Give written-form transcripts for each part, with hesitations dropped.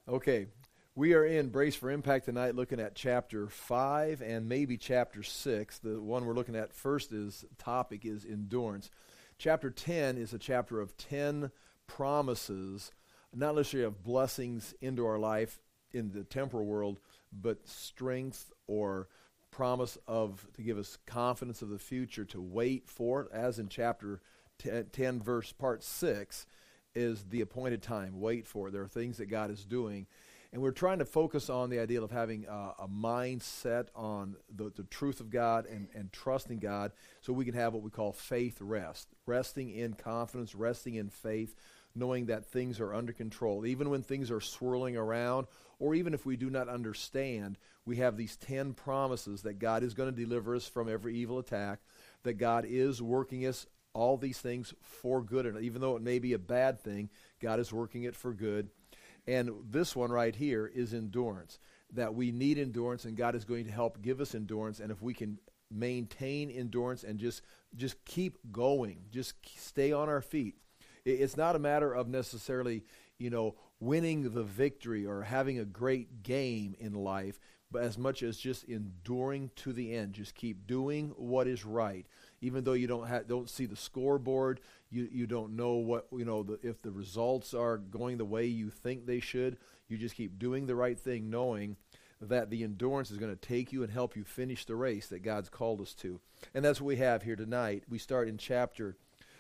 Okay, we are in Brace for Impact tonight looking at chapter 5 and maybe chapter 6. The one we're looking at first topic is endurance. Chapter 10 is a chapter of 10 promises, not necessarily of blessings into our life in the temporal world, but strength or promise to give us confidence of the future, to wait for it, as in chapter 10 verse part 6. Is the appointed time. Wait for it. There are things that God is doing. And we're trying to focus on the idea of having a mindset on the truth of God and trusting God so we can have what we call faith rest. Resting in confidence, resting in faith, knowing that things are under control. Even when things are swirling around, or even if we do not understand, we have these 10 promises that God is going to deliver us from every evil attack, that God is working us all these things for good, and even though it may be a bad thing, God is working it for good. And this one right here is endurance, that we need endurance, and God is going to help give us endurance. And if we can maintain endurance and just keep going, just stay on our feet. It's not a matter of necessarily, winning the victory or having a great game in life, but as much as just enduring to the end. Just keep doing what is right. Even though you don't see the scoreboard, you don't know what if the results are going the way you think they should. You just keep doing the right thing, knowing that the endurance is going to take you and help you finish the race that God's called us to. And that's what we have here tonight. We start in chapter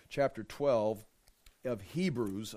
12 of Hebrews.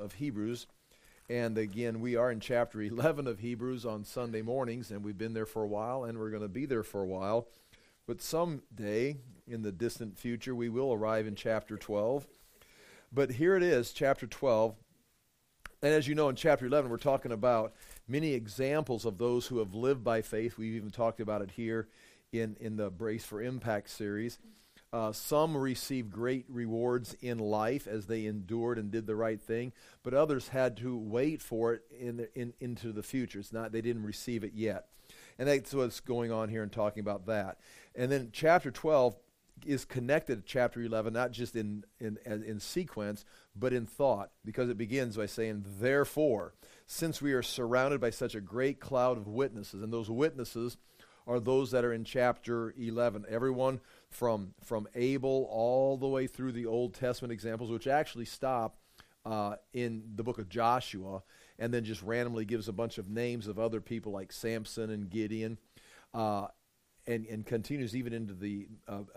And again, we are in chapter 11 of Hebrews on Sunday mornings, and we've been there for a while, and we're going to be there for a while. But someday, in the distant future, we will arrive in chapter 12. But here it is, chapter 12. And as you know, in chapter 11, we're talking about many examples of those who have lived by faith. We've even talked about it here in the Brace for Impact series. Some received great rewards in life as they endured and did the right thing, but others had to wait for it into the future. They didn't receive it yet. And that's what's going on here and talking about that. And then chapter 12 is connected to chapter 11, not just in sequence, but in thought, because it begins by saying, therefore, since we are surrounded by such a great cloud of witnesses, and those witnesses are those that are in chapter 11. Everyone from Abel all the way through the Old Testament examples, which actually stop in the book of Joshua, and then just randomly gives a bunch of names of other people like Samson and Gideon, and continues even into the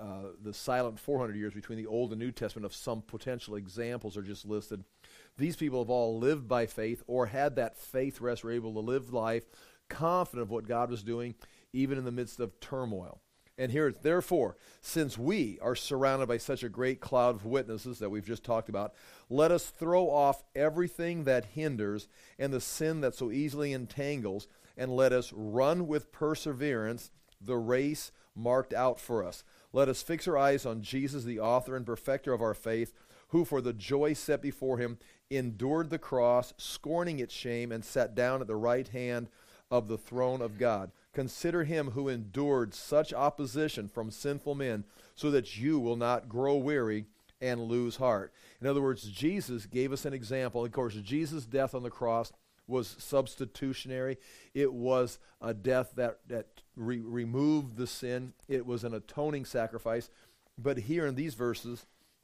silent 400 years between the Old and New Testament of some potential examples are just listed. These people have all lived by faith or had that faith rest, were able to live life confident of what God was doing, even in the midst of turmoil. And here it's, therefore, since we are surrounded by such a great cloud of witnesses that we've just talked about, let us throw off everything that hinders and the sin that so easily entangles, and let us run with perseverance the race marked out for us. Let us fix our eyes on Jesus, the author and perfecter of our faith, who for the joy set before him endured the cross, scorning its shame, and sat down at the right hand of the throne of God. Consider him who endured such opposition from sinful men, so that you will not grow weary and lose heart. In other words, Jesus gave us an example. Of course, Jesus' death on the cross was substitutionary. It was a death that removed the sin. It was an atoning sacrifice. But here in these verses,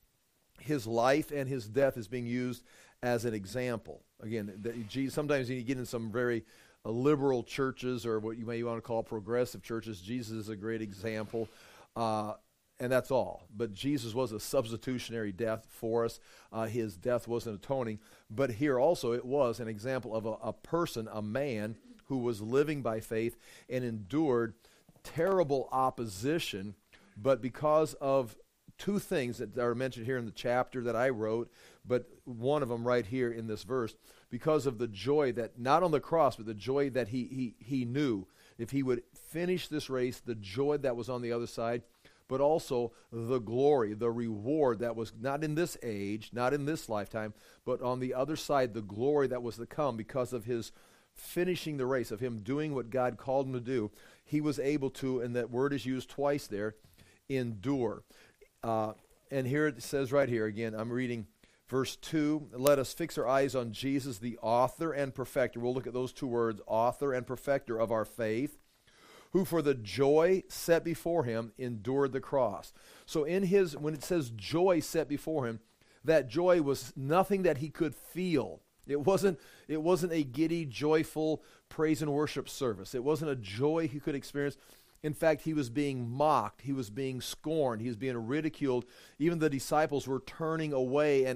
his life and his death is being used as an example. Again, sometimes you get in some very liberal churches, or what you may want to call progressive churches. Jesus is a great example, and that's all. But Jesus was a substitutionary death for us. His death wasn't atoning. But here also it was an example of a person, a man, who was living by faith and endured terrible opposition, but because of two things that are mentioned here in the chapter that I wrote, but one of them right here in this verse, because of the joy that, not on the cross, but the joy that he knew, if he would finish this race, the joy that was on the other side, but also the glory, the reward that was not in this age, not in this lifetime, but on the other side, the glory that was to come because of his finishing the race, of him doing what God called him to do. He was able to, and that word is used twice there, endure. And here it says right here, again, I'm reading Verse 2, let us fix our eyes on Jesus, the author and perfecter. We'll look at those two words, author and perfecter of our faith, who for the joy set before him endured the cross. So when it says joy set before him, that joy was nothing that he could feel. It wasn't a giddy, joyful praise and worship service. It wasn't a joy he could experience. In fact, he was being mocked. He was being scorned. He was being ridiculed. Even the disciples were turning away,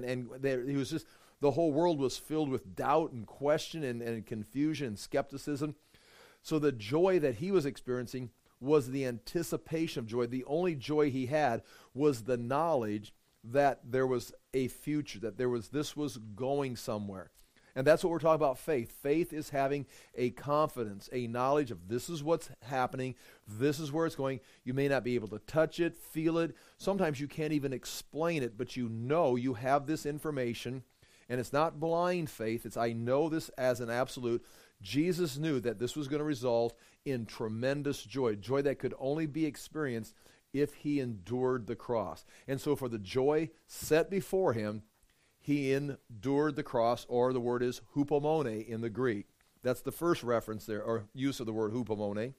the whole world was filled with doubt and question and confusion and skepticism. So the joy that he was experiencing was the anticipation of joy. The only joy he had was the knowledge that there was a future, that this was going somewhere. And that's what we're talking about, faith. Faith is having a confidence, a knowledge of this is what's happening, this is where it's going. You may not be able to touch it, feel it. Sometimes you can't even explain it, but you know you have this information, and it's not blind faith. It's I know this as an absolute. Jesus knew that this was going to result in tremendous joy that could only be experienced if he endured the cross. And so for the joy set before him, he endured the cross, or the word is hupomone in the Greek. That's the first reference there, or use of the word hupomone.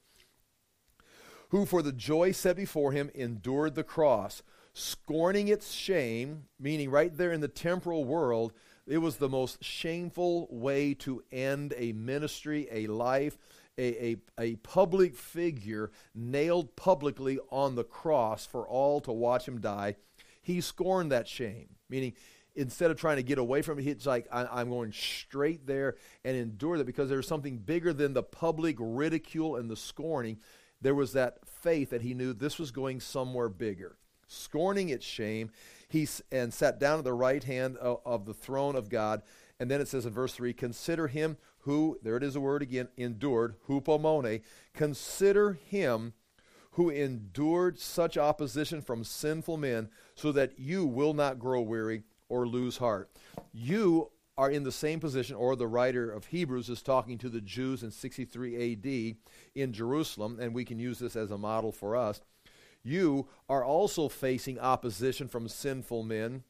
Who for the joy set before him endured the cross, scorning its shame, meaning right there in the temporal world, it was the most shameful way to end a ministry, a life, a public figure nailed publicly on the cross for all to watch him die. He scorned that shame, meaning instead of trying to get away from it, it's like, I'm going straight there and endure that, because there's something bigger than the public ridicule and the scorning. There was that faith that he knew this was going somewhere bigger. Scorning its shame, and sat down at the right hand of the throne of God. And then it says in verse 3, consider him who, there it is a word again, endured, hupomone, consider him who endured such opposition from sinful men, so that you will not grow weary or lose heart. You are in the same position, or the writer of Hebrews is talking to the Jews in 63 AD in Jerusalem, and we can use this as a model for us. You are also facing opposition from sinful men,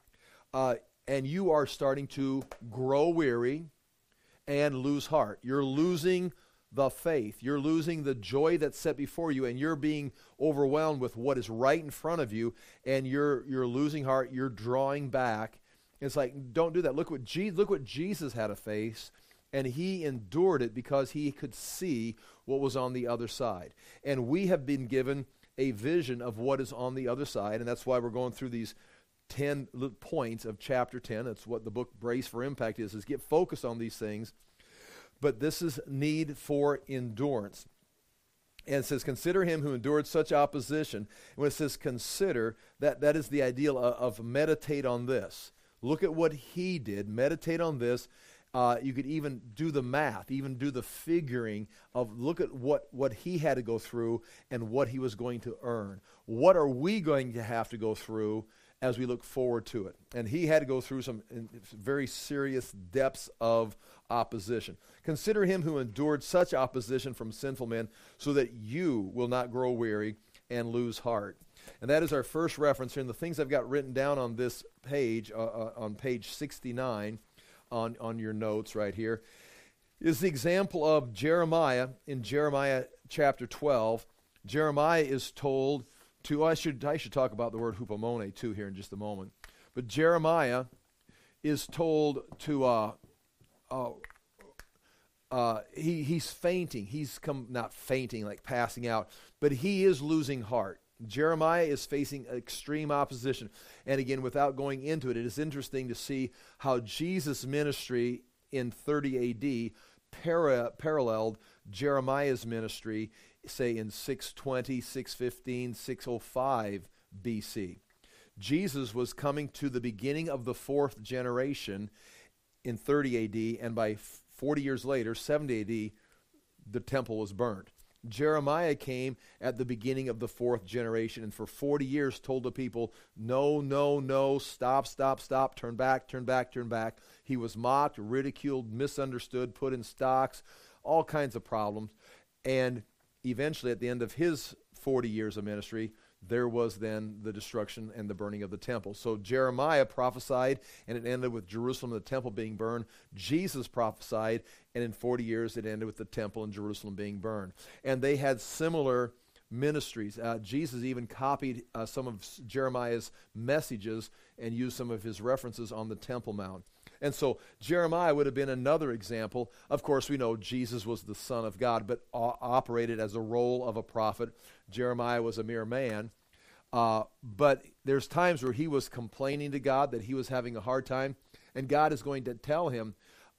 and you are starting to grow weary and lose heart. You're losing the faith. You're losing the joy that's set before you, and you're being overwhelmed with what is right in front of you, and you're losing heart. You're drawing back. It's like, don't do that. Look what Jesus had to face, and he endured it because he could see what was on the other side. And we have been given a vision of what is on the other side, and that's why we're going through these 10 points of chapter 10. That's what the book Brace for Impact is get focused on these things. But this is need for endurance. And it says, consider him who endured such opposition. And when it says consider, that is the ideal of meditate on this. Look at what he did. Meditate on this. You could even do the math, even do the figuring of look at what he had to go through and what he was going to earn. What are we going to have to go through as we look forward to it? And he had to go through some very serious depths of opposition. Consider him who endured such opposition from sinful men, so that you will not grow weary and lose heart. And that is our first reference here. And the things I've got written down on this page, on page 69, on your notes right here, is the example of Jeremiah. In Jeremiah chapter 12, Jeremiah is told to, I should talk about the word hupomone too here in just a moment. But Jeremiah is told to, he's fainting. He's not fainting like passing out, but he is losing heart. Jeremiah is facing extreme opposition. And again, without going into it, it is interesting to see how Jesus' ministry in 30 AD paralleled Jeremiah's ministry, say in 620, 615, 605 BC. Jesus was coming to the beginning of the fourth generation in 30 AD, and by 40 years later, 70 AD, the temple was burned. Jeremiah came at the beginning of the fourth generation, and for 40 years told the people, no, no, no, stop, stop, stop, turn back, turn back, turn back. He was mocked, ridiculed, misunderstood, put in stocks, all kinds of problems. And eventually, at the end of his 40 years of ministry, there was then the destruction and the burning of the temple. So Jeremiah prophesied, and it ended with Jerusalem and the temple being burned. Jesus prophesied, and in 40 years it ended with the temple and Jerusalem being burned. And they had similar ministries. Jesus even copied some of Jeremiah's messages and used some of his references on the Temple Mount. And so Jeremiah would have been another example. Of course, we know Jesus was the Son of God, but operated as a role of a prophet. Jeremiah was a mere man. But there's times where he was complaining to God that he was having a hard time, and God is going to tell him,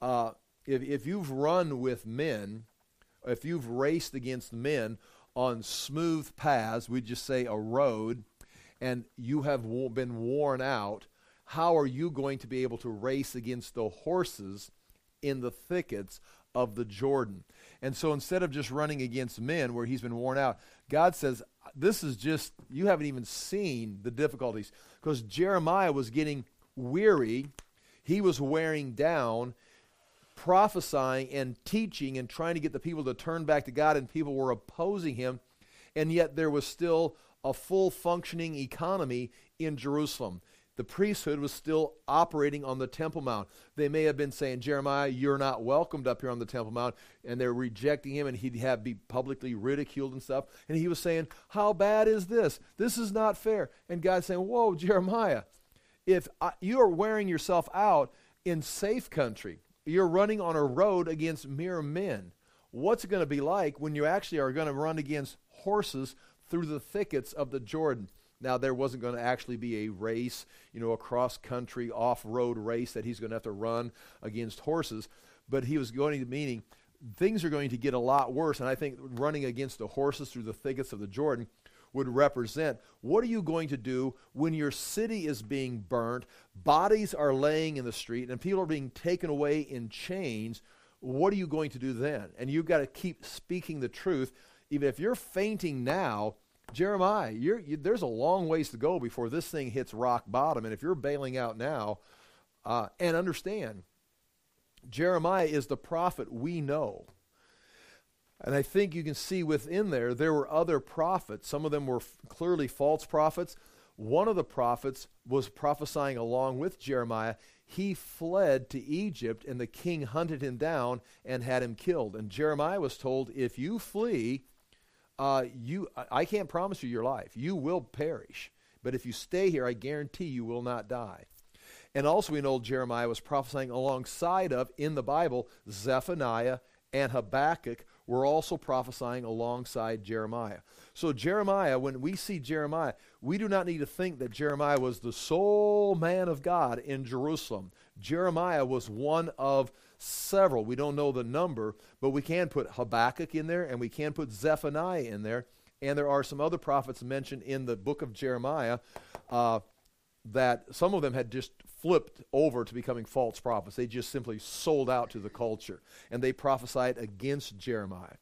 if you've run with men, if you've raced against men on smooth paths, we just say a road, and you have been worn out, how are you going to be able to race against the horses in the thickets of the Jordan? And so instead of just running against men where he's been worn out, God says, this is just, you haven't even seen the difficulties. Because Jeremiah was getting weary, he was wearing down, prophesying and teaching and trying to get the people to turn back to God, and people were opposing him, and yet there was still a full functioning economy in Jerusalem. The priesthood was still operating on the Temple Mount. They may have been saying, Jeremiah, you're not welcomed up here on the Temple Mount, and they're rejecting him, and he'd have be publicly ridiculed and stuff. And he was saying, how bad is this? This is not fair. And God's saying, whoa, Jeremiah, if you are wearing yourself out in safe country, you're running on a road against mere men, what's it going to be like when you actually are going to run against horses through the thickets of the Jordan? Now, there wasn't going to actually be a race, a cross-country, off-road race that he's going to have to run against horses, but he was going to, meaning things are going to get a lot worse, and I think running against the horses through the thickets of the Jordan would represent, what are you going to do when your city is being burnt, bodies are laying in the street, and people are being taken away in chains? What are you going to do then? And you've got to keep speaking the truth. Even if you're fainting now, Jeremiah, there's a long ways to go before this thing hits rock bottom. And if you're bailing out now, and understand, Jeremiah is the prophet we know. And I think you can see within there were other prophets. Some of them were clearly false prophets. One of the prophets was prophesying along with Jeremiah. He fled to Egypt, and the king hunted him down and had him killed. And Jeremiah was told, if you flee, I can't promise you your life. You will perish. But if you stay here, I guarantee you will not die. And also we know Jeremiah was prophesying alongside of, in the Bible, Zephaniah and Habakkuk were also prophesying alongside Jeremiah. So Jeremiah, when we see Jeremiah, we do not need to think that Jeremiah was the sole man of God in Jerusalem. Jeremiah was one of several. We don't know the number, but we can put Habakkuk in there, and we can put Zephaniah in there. And there are some other prophets mentioned in the book of Jeremiah that some of them had just flipped over to becoming false prophets. They just simply sold out to the culture, and they prophesied against Jeremiah.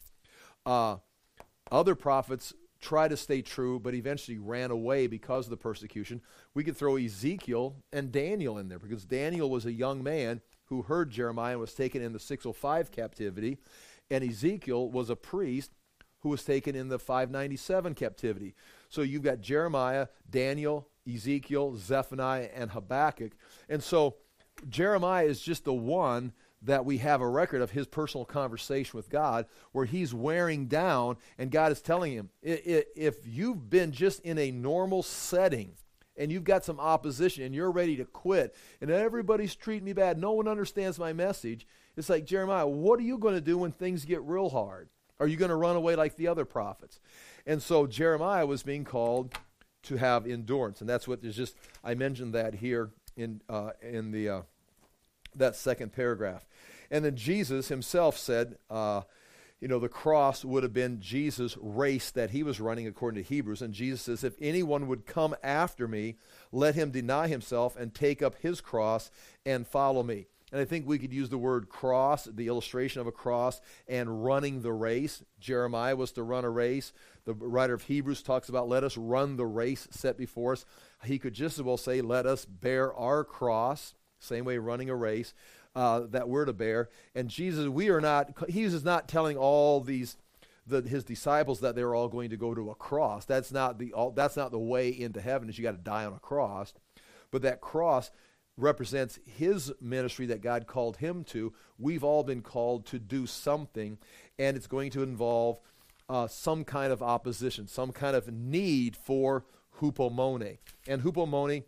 Other prophets tried to stay true, but eventually ran away because of the persecution. We could throw Ezekiel and Daniel in there, because Daniel was a young man who heard Jeremiah and was taken in the 605 captivity, and Ezekiel was a priest who was taken in the 597 captivity. So you've got Jeremiah, Daniel, Ezekiel, Zephaniah, and Habakkuk. And so Jeremiah is just the one that we have a record of his personal conversation with God, where he's wearing down, and God is telling him, if you've been just in a normal setting, and you've got some opposition, and you're ready to quit, and everybody's treating me bad, no one understands my message, it's like, Jeremiah, what are you going to do when things get real hard? Are you going to run away like the other prophets? And so Jeremiah was being called to have endurance, and that's what there's just, I mentioned that here in the that second paragraph. And then Jesus himself said, the cross would have been Jesus' race that he was running according to Hebrews. And Jesus says, if anyone would come after me, let him deny himself and take up his cross and follow me. And I think we could use the word cross, the illustration of a cross, and running the race. Jeremiah was to run a race. The writer of Hebrews talks about, let us run the race set before us. He could just as well say, let us bear our cross. Same way, running a race that we're to bear. And Jesus, he is not telling all these his disciples that they were all going to go to a cross. That's not the way into heaven, is you got to die on a cross. But that cross represents his ministry that God called him to. We've all been called to do something, and it's going to involve some kind of opposition, some kind of need for hupomone. And hupomone,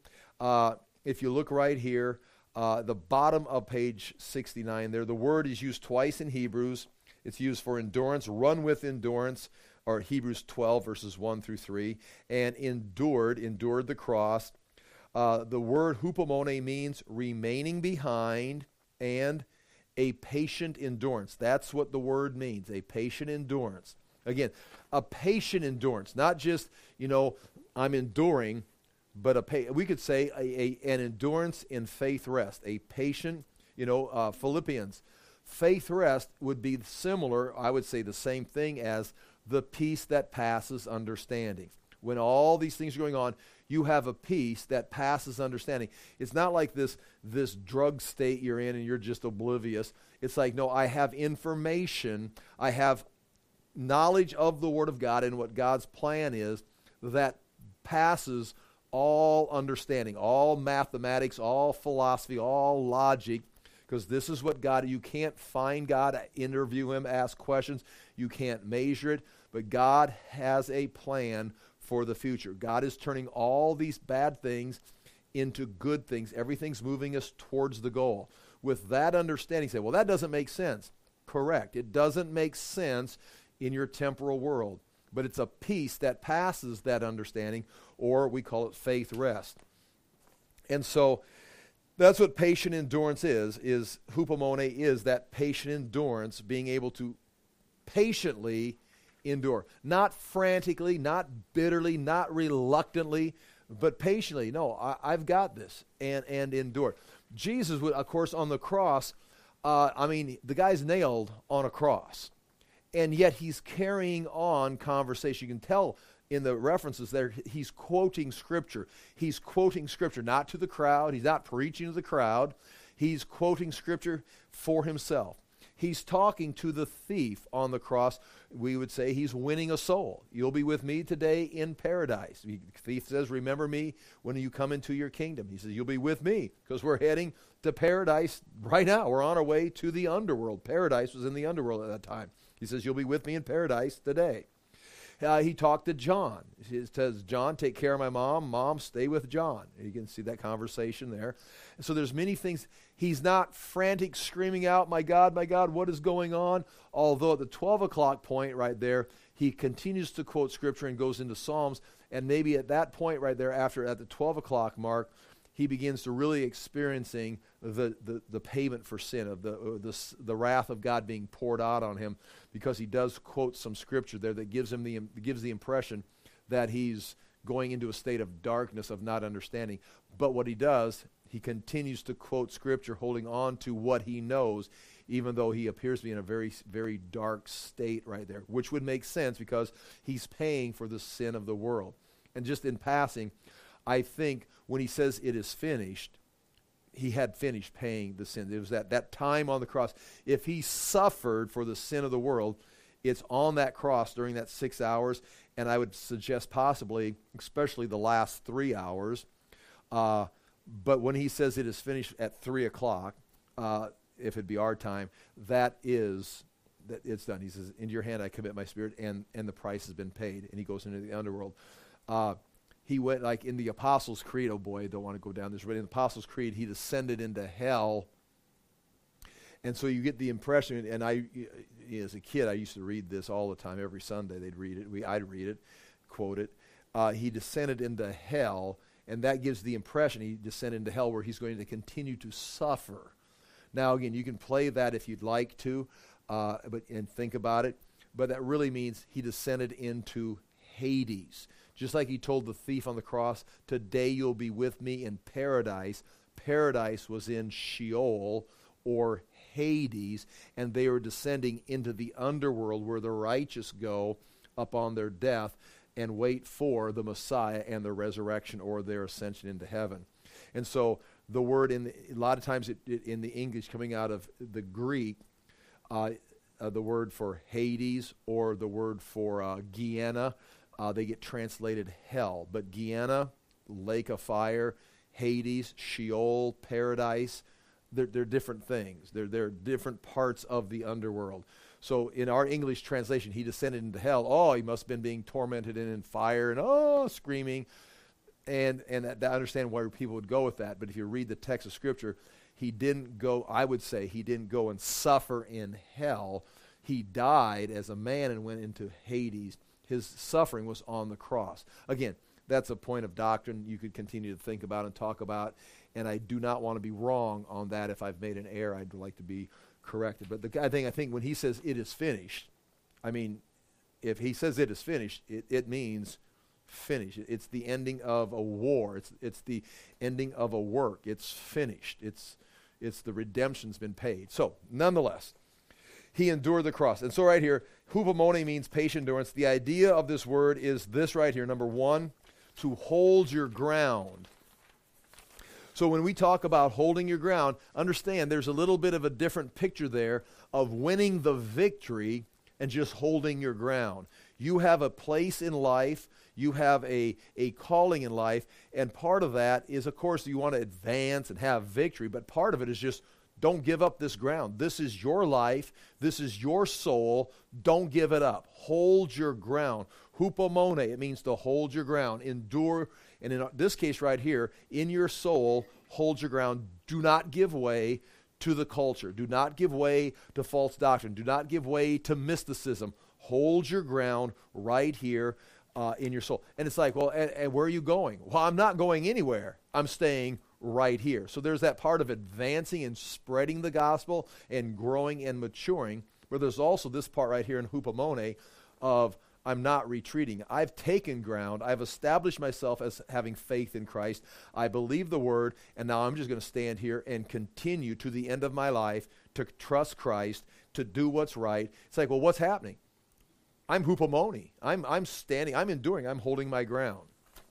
if you look right here, the bottom of page 69 there, the word is used twice in Hebrews. It's used for endurance, run with endurance, or Hebrews 12, verses 1 through 3, and endured the cross. The word hupomone means remaining behind and a patient endurance. That's what the word means, a patient endurance. Again, a patient endurance, not just, I'm enduring, but we could say an endurance in faith rest, a patient, Philippians. Faith rest would be similar, I would say the same thing as the peace that passes understanding. When all these things are going on, you have a peace that passes understanding. It's not like this drug state you're in and you're just oblivious. It's like, no, I have information, I have knowledge of the Word of God and what God's plan is that passes all understanding, all mathematics, all philosophy, all logic, because this is what God, you can't find God, interview him, ask questions, you can't measure it, but God has a plan for the future. God is turning all these bad things into good things. Everything's moving us towards the goal. With that understanding, say, well, that doesn't make sense. Correct. It doesn't make sense in your temporal world, but it's a peace that passes that understanding, or we call it faith rest. And so that's what patient endurance is hupomone is that patient endurance, being able to patiently endure. Not frantically, not bitterly, not reluctantly, but patiently. No, I've got this, and endure. Jesus, of course, on the cross, the guy's nailed on a cross, and yet he's carrying on conversation. You can tell in the references there, he's quoting Scripture. He's quoting Scripture, not to the crowd. He's not preaching to the crowd. He's quoting Scripture for himself. He's talking to the thief on the cross. We would say he's winning a soul. You'll be with me today in paradise. The thief says, remember me when you come into your kingdom. He says, you'll be with me, because we're heading to paradise right now. We're on our way to the underworld. Paradise was in the underworld at that time. He says, you'll be with me in paradise today. He talked to John. He says, John, take care of my mom. Mom, stay with John. And you can see that conversation there. And so there's many things. He's not frantic, screaming out, my God, what is going on? Although at the 12 o'clock point right there, he continues to quote Scripture and goes into Psalms. And maybe at that point right there, at the 12 o'clock mark, he begins to really experiencing the payment for sin, of the wrath of God being poured out on him, because he does quote some Scripture there that gives the impression that he's going into a state of darkness, of not understanding. But what he does, he continues to quote Scripture, holding on to what he knows, even though he appears to be in a very, very dark state right there, which would make sense because he's paying for the sin of the world. And just in passing, I think when he says it is finished, he had finished paying the sin. It was that time on the cross. If he suffered for the sin of the world, it's on that cross during that 6 hours, and I would suggest possibly, especially the last 3 hours. But when he says it is finished at 3 o'clock, if it be our time, that it's done. He says, into your hand I commit my spirit, and the price has been paid. And he goes into the underworld. He went, like in the Apostles' Creed, oh boy, I don't want to go down this, but in the Apostles' Creed, he descended into hell. And so you get the impression, and as a kid, I used to read this all the time. Every Sunday they'd read it. I'd read it, quote it. He descended into hell, and that gives the impression he descended into hell where he's going to continue to suffer. Now, again, you can play that if you'd like to, and think about it, but that really means he descended into Hades. Just like he told the thief on the cross, today you'll be with me in paradise. Paradise was in Sheol, or Hades, and they were descending into the underworld where the righteous go upon their death and wait for the Messiah and the resurrection or their ascension into heaven. And so the word, a lot of times in the English coming out of the Greek, the word for Hades or the word for Gehenna. They get translated hell. But Gehenna, lake of fire, Hades, Sheol, paradise, they're different things. They're different parts of the underworld. So in our English translation, he descended into hell. Oh, he must have been being tormented and in fire and screaming. And I understand why people would go with that. But if you read the text of Scripture, he didn't go, I would say, he didn't go and suffer in hell. He died as a man and went into Hades. His suffering was on the cross. Again, that's a point of doctrine you could continue to think about and talk about. And I do not want to be wrong on that. If I've made an error, I'd like to be corrected. But I think when he says it is finished, I mean, if he says it is finished, it means finished. It's the ending of a war. It's the ending of a work. It's finished. It's the redemption's been paid. So, nonetheless, he endured the cross. And so right here, hupomone means patient endurance. The idea of this word is this right here. Number one, to hold your ground. So when we talk about holding your ground, understand there's a little bit of a different picture there of winning the victory and just holding your ground. You have a place in life, you have a calling in life, and part of that is, of course, you want to advance and have victory, but part of it is just don't give up this ground. This is your life. This is your soul. Don't give it up. Hold your ground. Hupomone, it means to hold your ground. Endure. And in this case right here, in your soul, hold your ground. Do not give way to the culture. Do not give way to false doctrine. Do not give way to mysticism. Hold your ground right here in your soul. And it's like, well, and where are you going? Well, I'm not going anywhere. I'm staying right here. So there's that part of advancing and spreading the gospel and growing and maturing, where there's also this part right here in hupomone of I'm not retreating. I've taken ground. I've established myself as having faith in Christ. I believe the word, and now I'm just going to stand here and continue to the end of my life to trust Christ, to do what's right. It's like, well, what's happening? I'm hupomone. I'm standing. I'm enduring. I'm holding my ground.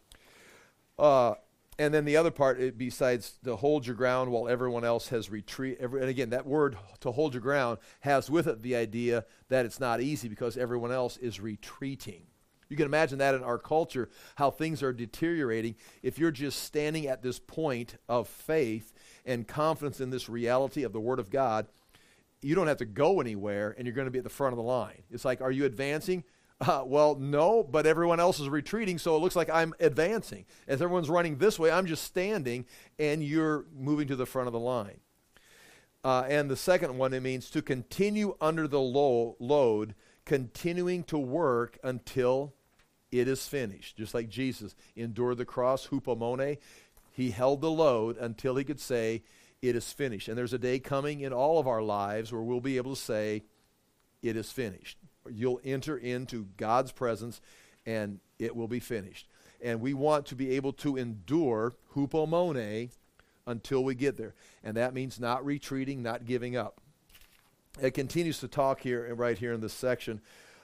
And then the other part, besides to hold your ground while everyone else has retreat, and again, that word to hold your ground has with it the idea that it's not easy because everyone else is retreating. You can imagine that in our culture, how things are deteriorating. If you're just standing at this point of faith and confidence in this reality of the Word of God, you don't have to go anywhere, and you're going to be at the front of the line. It's like, are you advancing? Well, no, but everyone else is retreating, so it looks like I'm advancing. As everyone's running this way, I'm just standing, and you're moving to the front of the line. And the second one, it means to continue under the load, continuing to work until it is finished. Just like Jesus endured the cross, hupomone, he held the load until he could say, it is finished. And there's a day coming in all of our lives where we'll be able to say, it is finished. You'll enter into God's presence, and it will be finished. And we want to be able to endure hupomone until we get there. And that means not retreating, not giving up. It continues to talk here, right here in this section.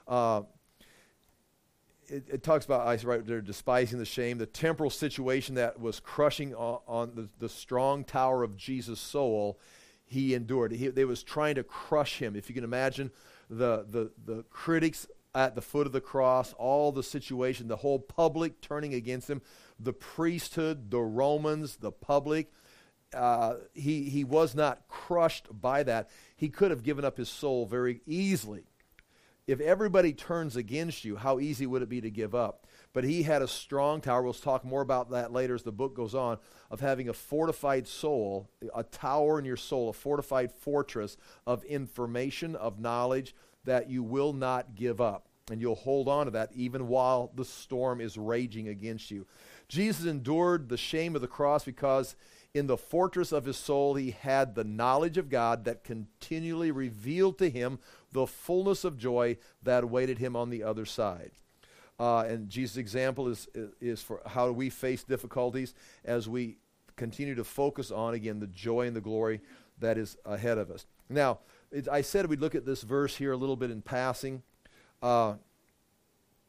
It talks about, I right there, despising the shame, the temporal situation that was crushing on the strong tower of Jesus' soul. He endured. They was trying to crush him. If you can imagine the critics at the foot of the cross, all the situation, the whole public turning against him, the priesthood, the Romans, the public. He was not crushed by that. He could have given up his soul very easily. If everybody turns against you, how easy would it be to give up? But he had a strong tower. We'll talk more about that later as the book goes on, of having a fortified soul, a tower in your soul, a fortified fortress of information, of knowledge that you will not give up. And you'll hold on to that even while the storm is raging against you. Jesus endured the shame of the cross because in the fortress of his soul he had the knowledge of God that continually revealed to him the fullness of joy that awaited him on the other side. And Jesus' example is for how we face difficulties as we continue to focus on, again, the joy and the glory that is ahead of us. Now, I said we'd look at this verse here a little bit in passing.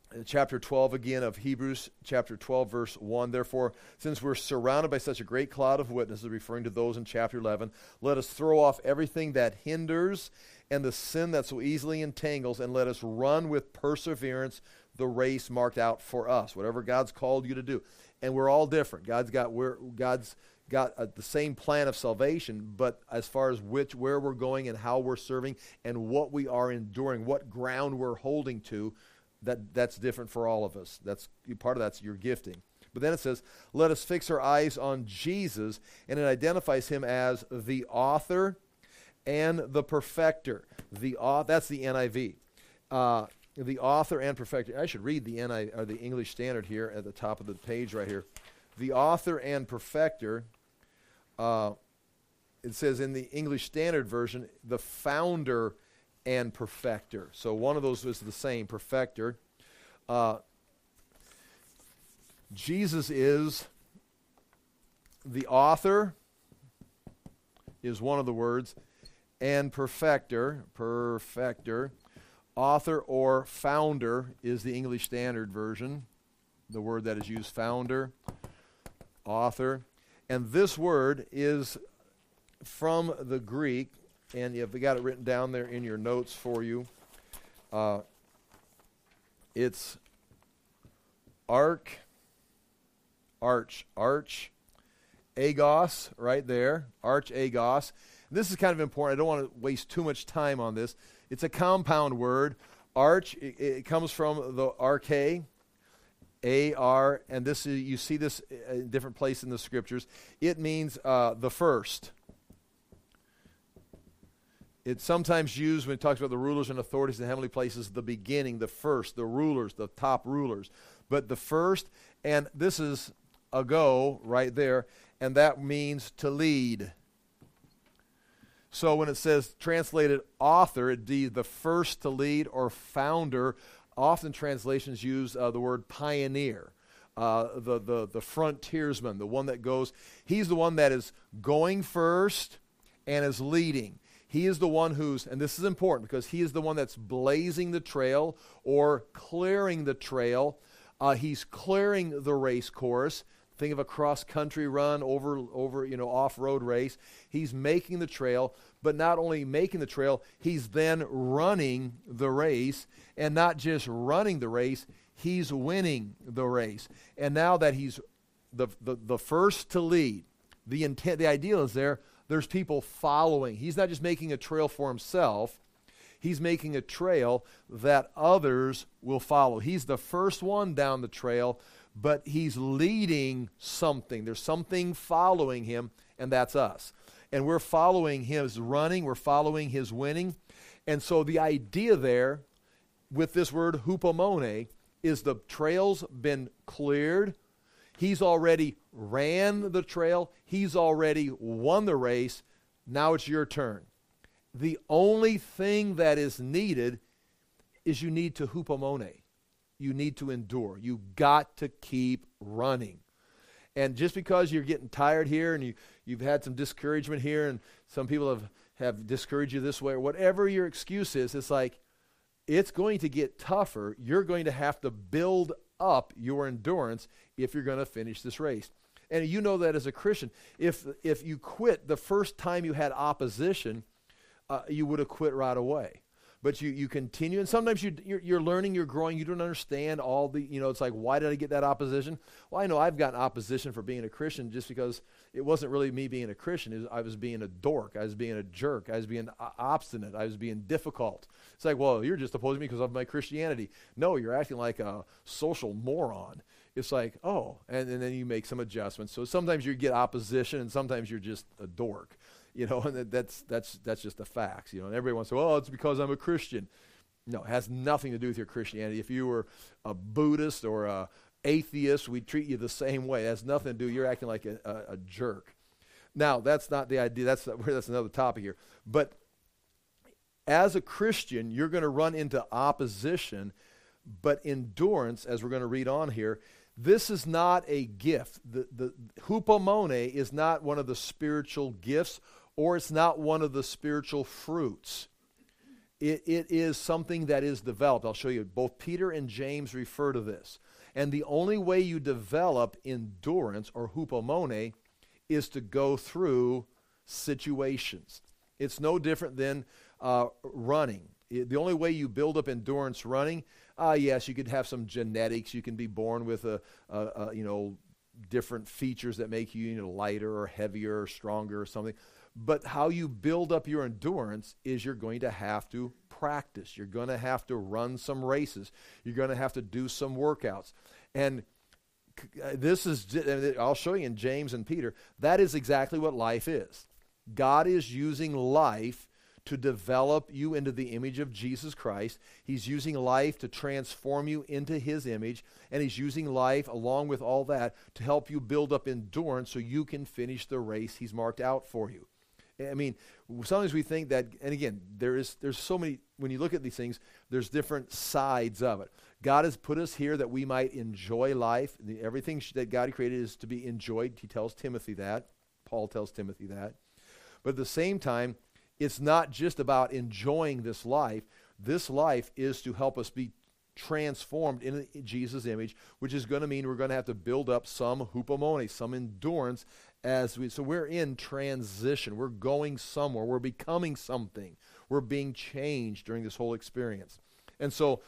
chapter 12 again of Hebrews, chapter 12, verse 1. Therefore, since we're surrounded by such a great cloud of witnesses, referring to those in chapter 11, let us throw off everything that hinders and the sin that so easily entangles, and let us run with perseverance the race marked out for us, whatever God's called you to do. And we're all different. God's got the same plan of salvation, but as far as where we're going and how we're serving and what we are enduring, what ground we're holding to, that's different for all of us. That's part of that's your gifting. But then it says, let us fix our eyes on Jesus, and it identifies him as the author and the perfecter. That's the NIV. The author and perfecter. I should read the English Standard here at the top of the page right here. The author and perfecter. It says in the English Standard Version, the founder and perfecter. So one of those is the same, perfecter. Jesus is the author, is one of the words, and perfecter. Author or founder is the English Standard Version, the word that is used, founder, author. And this word is from the Greek, and if we got it written down there in your notes for you, it's arch, agos, right there, arch agos. This is kind of important. I don't want to waste too much time on this. It's a compound word. Arch, it comes from the arche, A-R, and this is, you see this in different places in the scriptures. It means the first. It's sometimes used when it talks about the rulers and authorities in the heavenly places, the beginning, the first, the rulers, the top rulers. But the first, and this is ago right there, and that means to lead. So when it says translated author, it'd be the first to lead, or founder. Often translations use the word pioneer, the frontiersman, the one that goes. He's the one that is going first and is leading. He is the one who's, and this is important because he is the one that's blazing the trail or clearing the trail. He's clearing the race course. Think of a cross-country run over off-road race. He's making the trail, but not only making the trail, he's then running the race, and not just running the race, he's winning the race. And now that he's the first to lead, the ideal is there's people following. He's not just making a trail for himself. He's making a trail that others will follow. He's the first one down the trail, but he's leading something. There's something following him, and that's us. And we're following his running. We're following his winning. And so the idea there with this word hupomone is the trail's been cleared. He's already ran the trail. He's already won the race. Now it's your turn. The only thing that is needed is you need to hupomone. You need to endure. You got to keep running. And just because you're getting tired here and you've had some discouragement here and some people have discouraged you this way or whatever your excuse is, it's like it's going to get tougher. You're going to have to build up your endurance if you're going to finish this race. And you know that as a Christian, if you quit the first time you had opposition, you would have quit right away. But you continue, and sometimes you're learning, you're growing, you don't understand all the, it's like, why did I get that opposition? Well, I know I've gotten opposition for being a Christian just because it wasn't really me being a Christian. I was being a dork. I was being a jerk. I was being obstinate. I was being difficult. It's like, well, you're just opposing me because of my Christianity. No, you're acting like a social moron. It's like, oh, and then you make some adjustments. So sometimes you get opposition, and sometimes you're just a dork. And that's just the facts. And everybody wants to say, oh, it's because I'm a Christian. No, it has nothing to do with your Christianity. If you were a Buddhist or a atheist, we'd treat you the same way. It has nothing to do. You're acting like a jerk. Now, that's not the idea. That's another topic here. But as a Christian, you're going to run into opposition, but endurance, as we're going to read on here, this is not a gift. The hupomone is not one of the spiritual gifts, or it's not one of the spiritual fruits. It is something that is developed. I'll show you. Both Peter and James refer to this. And the only way you develop endurance, or hupomone, is to go through situations. It's no different than running. The only way you build up endurance running, yes, you could have some genetics. You can be born with different features that make you lighter or heavier or stronger or something. But how you build up your endurance is you're going to have to practice. You're going to have to run some races. You're going to have to do some workouts. And this is, I'll show you in James and Peter, that is exactly what life is. God is using life to develop you into the image of Jesus Christ. He's using life to transform you into his image, and he's using life along with all that to help you build up endurance so you can finish the race he's marked out for you. I mean, sometimes we think that, and again, there's so many, when you look at these things, there's different sides of it. God has put us here that we might enjoy life. Everything that God created is to be enjoyed. He tells Timothy that. Paul tells Timothy that. But at the same time, it's not just about enjoying this life. This life is to help us be transformed in Jesus' image, which is going to mean we're going to have to build up some hupomone, some endurance so we're in transition. We're going somewhere. We're becoming something. We're being changed during this whole experience. And so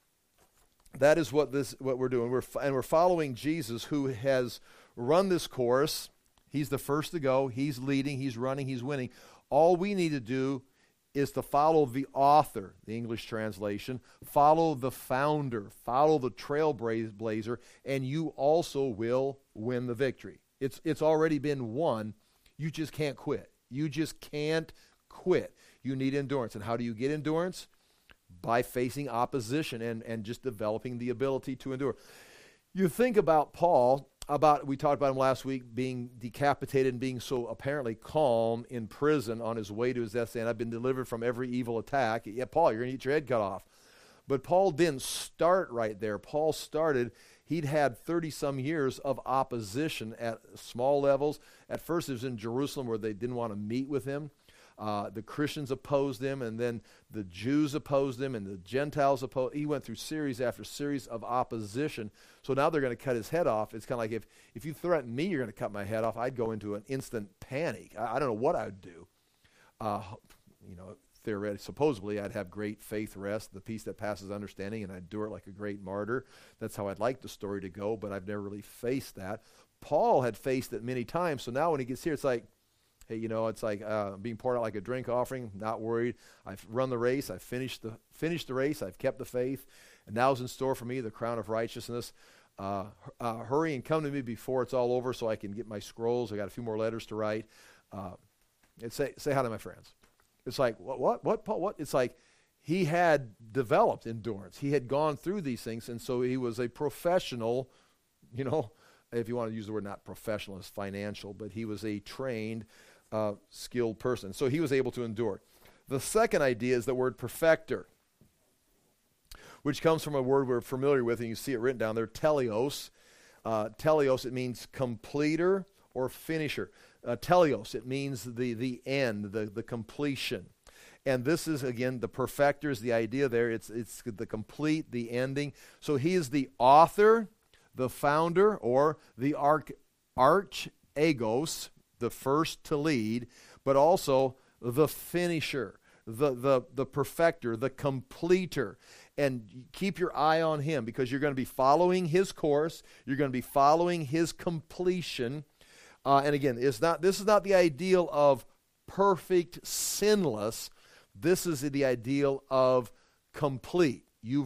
that is what we're doing. We're following Jesus, who has run this course. He's the first to go. He's leading. He's running. He's winning. All we need to do is to follow the author, the English translation, follow the founder, follow the trailblazer, and you also will win the victory. It's already been won. You just can't quit. You just can't quit. You need endurance. And how do you get endurance? By facing opposition and just developing the ability to endure. You think about Paul, we talked about him last week, being decapitated and being so apparently calm in prison on his way to his death, saying, I've been delivered from every evil attack. Yeah, Paul, you're going to get your head cut off. But Paul didn't start right there. Paul started, he'd had 30-some years of opposition at small levels. At first it was in Jerusalem where they didn't want to meet with him. The Christians opposed him, and then the Jews opposed him, and the Gentiles opposed. He went through series after series of opposition. So now they're going to cut his head off. It's kind of like if you threaten me, you're going to cut my head off, I'd go into an instant panic. I don't know what I would do. Theoretically, supposedly, I'd have great faith rest, the peace that passes understanding, and I'd do it like a great martyr. That's how I'd like the story to go, but I've never really faced that. Paul had faced it many times, so now when he gets here, it's like, hey, it's like being poured out like a drink offering. Not worried. I've run the race. I've finished the race. I've kept the faith. And now's in store for me the crown of righteousness. Hurry and come to me before it's all over so I can get my scrolls. I got a few more letters to write. And say hi to my friends. It's like, what, Paul, what? It's like he had developed endurance. He had gone through these things, and so he was a professional, if you want to use the word not professional as financial, but he was a trained, skilled person. So he was able to endure. The second idea is the word perfecter, which comes from a word we're familiar with, and you see it written down there, teleos. Teleos, it means completer or finisher. Teleos, it means the end, the completion. And this is, again, the perfecter is the idea there. It's the complete, the ending. So he is the author, the founder, or the archegos, the first to lead, but also the finisher, the perfecter, the completer. And keep your eye on him, because you're going to be following his course. You're going to be following his completion. And again, this is not the ideal of perfect, sinless. This is the ideal of complete. You're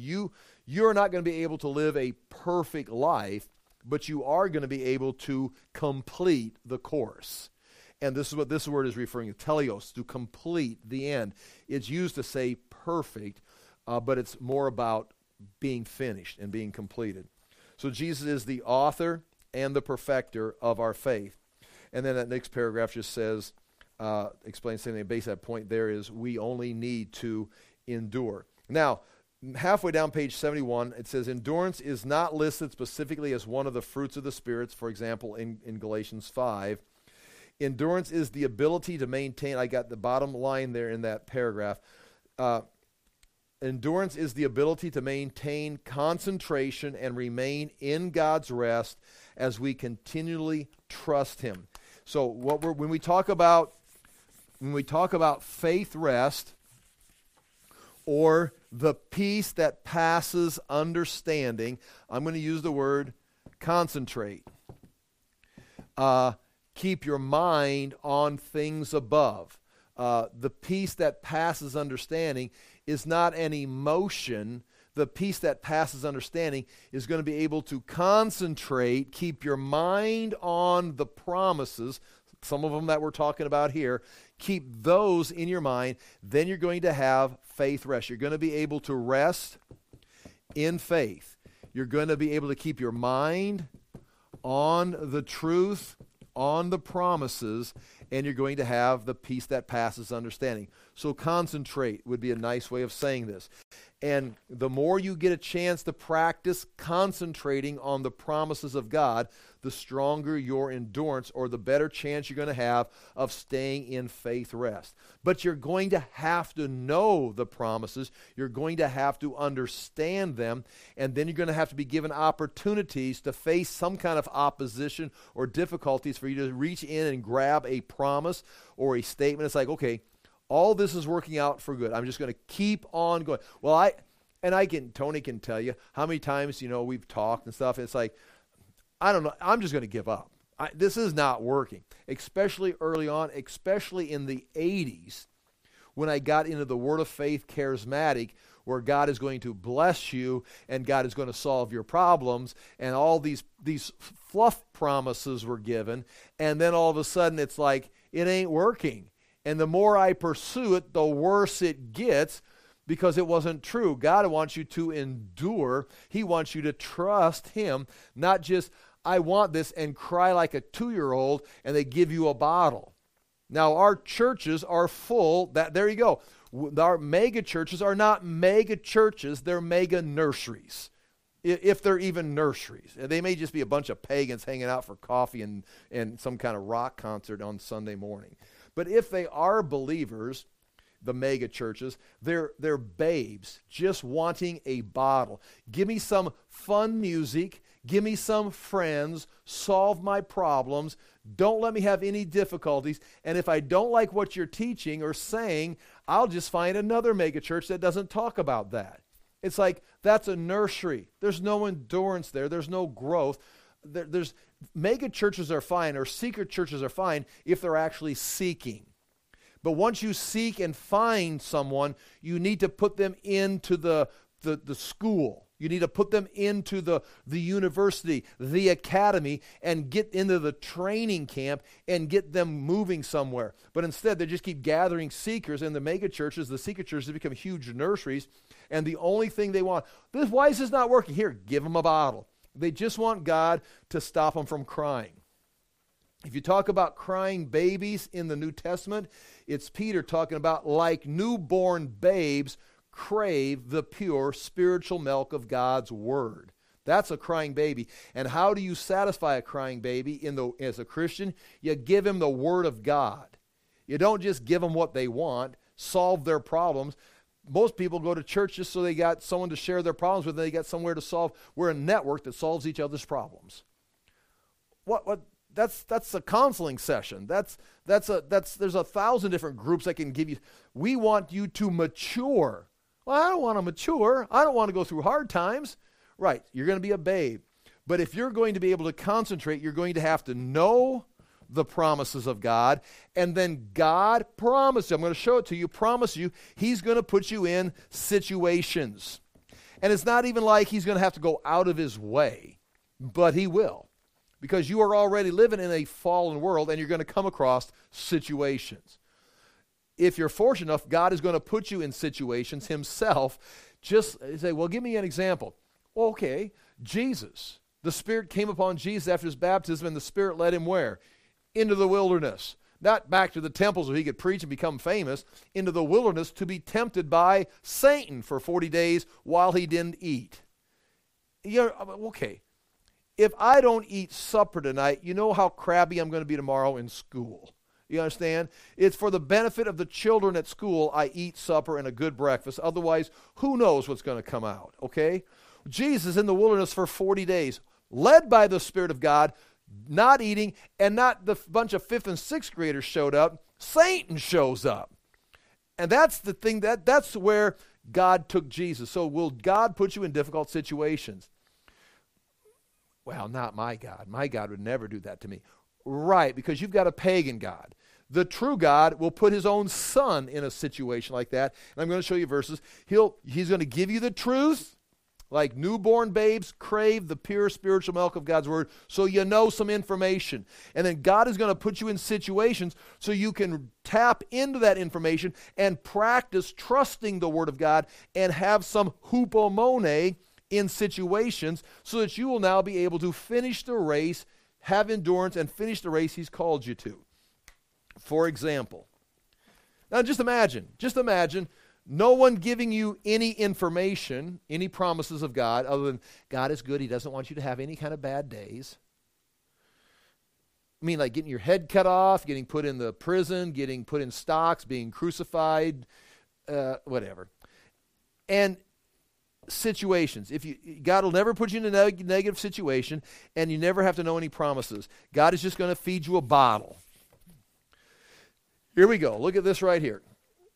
not going to be able to live a perfect life, but you are going to be able to complete the course. And this is what this word is referring to, teleos, to complete the end. It's used to say perfect, but it's more about being finished and being completed. So Jesus is the author and the perfecter of our faith. And then that next paragraph just says, explains something, base that point there is we only need to endure. Now, halfway down page 71, it says endurance is not listed specifically as one of the fruits of the spirits, for example, in Galatians 5. Endurance is the ability to maintain, I got the bottom line there in that paragraph, Endurance is the ability to maintain concentration and remain in God's rest as we continually trust Him. So when we talk about faith rest, or the peace that passes understanding, I'm going to use the word concentrate. Keep your mind on things above. The peace that passes understanding is not an emotion. The peace that passes understanding is going to be able to concentrate, keep your mind on the promises, some of them that we're talking about here. Keep those in your mind. Then you're going to have faith rest. You're going to be able to rest in faith. You're going to be able to keep your mind on the truth, on the promises, and you're going to have the peace that passes understanding. So concentrate would be a nice way of saying this. And the more you get a chance to practice concentrating on the promises of God, the stronger your endurance, or the better chance you're going to have of staying in faith rest. But you're going to have to know the promises. You're going to have to understand them. And then you're going to have to be given opportunities to face some kind of opposition or difficulties for you to reach in and grab a promise or a statement. It's like, okay, all this is working out for good. I'm just going to keep on going. Well, Tony can tell you how many times, we've talked and stuff. It's like, I don't know. I'm just going to give up. This is not working, especially early on, especially in the 80s when I got into the Word of Faith charismatic, where God is going to bless you and God is going to solve your problems, and all these fluff promises were given, and then all of a sudden it's like, it ain't working. And the more I pursue it, the worse it gets, because it wasn't true. God wants you to endure. He wants you to trust Him, not just, I want this, and cry like a 2-year-old and they give you a bottle. Now, our churches are full. There you go. Our mega churches are not mega churches. They're mega nurseries, if they're even nurseries. They may just be a bunch of pagans hanging out for coffee and some kind of rock concert on Sunday morning. But if they are believers, the mega churches, they're babes just wanting a bottle. Give me some fun music. Give me some friends. Solve my problems. Don't let me have any difficulties. And if I don't like what you're teaching or saying, I'll just find another mega church that doesn't talk about that. It's like, that's a nursery. There's no endurance there. There's no growth. There's mega churches are fine, or secret churches are fine if they're actually seeking. But once you seek and find someone, you need to put them into the school. You need to put them into the university, the academy, and get into the training camp and get them moving somewhere. But instead, they just keep gathering seekers, and the mega churches, the secret churches, have become huge nurseries, and the only thing they want, why is this not working? Here, give them a bottle. They just want God to stop them from crying. If you talk about crying babies in the New Testament, it's Peter talking about, like newborn babes, crave the pure spiritual milk of God's Word. That's a crying baby. And how do you satisfy a crying baby as a Christian? You give him the Word of God. You don't just give them what they want, solve their problems. Most people go to church just so they got someone to share their problems with, and they got somewhere to solve. We're a network that solves each other's problems. What? That's a counseling session. There's 1,000 different groups that can give you. We want you to mature. Well, I don't want to mature. I don't want to go through hard times. Right, you're going to be a babe. But if you're going to be able to concentrate, you're going to have to know the promises of God, and then God promised you, I'm going to show it to you, promise you, He's going to put you in situations. And it's not even like He's going to have to go out of His way, but He will. Because you are already living in a fallen world, and you're going to come across situations. If you're fortunate enough, God is going to put you in situations Himself. Just say, well, give me an example. Well, okay, Jesus. The Spirit came upon Jesus after His baptism, and the Spirit led Him where? Into the wilderness. Not back to the temple so He could preach and become famous. Into the wilderness to be tempted by Satan for 40 days while He didn't eat. Okay. If I don't eat supper tonight, you know how crabby I'm going to be tomorrow in school. You understand? It's for the benefit of the children at school I eat supper and a good breakfast. Otherwise, who knows what's going to come out, okay? Jesus in the wilderness for 40 days, led by the Spirit of God, not eating, and not the bunch of 5th and 6th graders showed up. Satan shows up. And that's the thing, that's where God took Jesus. So will God put you in difficult situations? Well, not my God. My God would never do that to me. Right, because you've got a pagan God. The true God will put his own son in a situation like that. And I'm going to show you verses. He's going to give you the truth, like newborn babes crave the pure spiritual milk of God's word, so you know some information. And then God is going to put you in situations so you can tap into that information and practice trusting the word of God and have some hupomone in situations so that you will now be able to finish the race, have endurance, and finish the race he's called you to. For example, now just imagine no one giving you any information, any promises of God, other than God is good. He doesn't want you to have any kind of bad days. I mean, like getting your head cut off, getting put in the prison, getting put in stocks, being crucified, whatever. And situations. God will never put you in a negative situation, and you never have to know any promises. God is just going to feed you a bottle. Here we go. Look at this right here.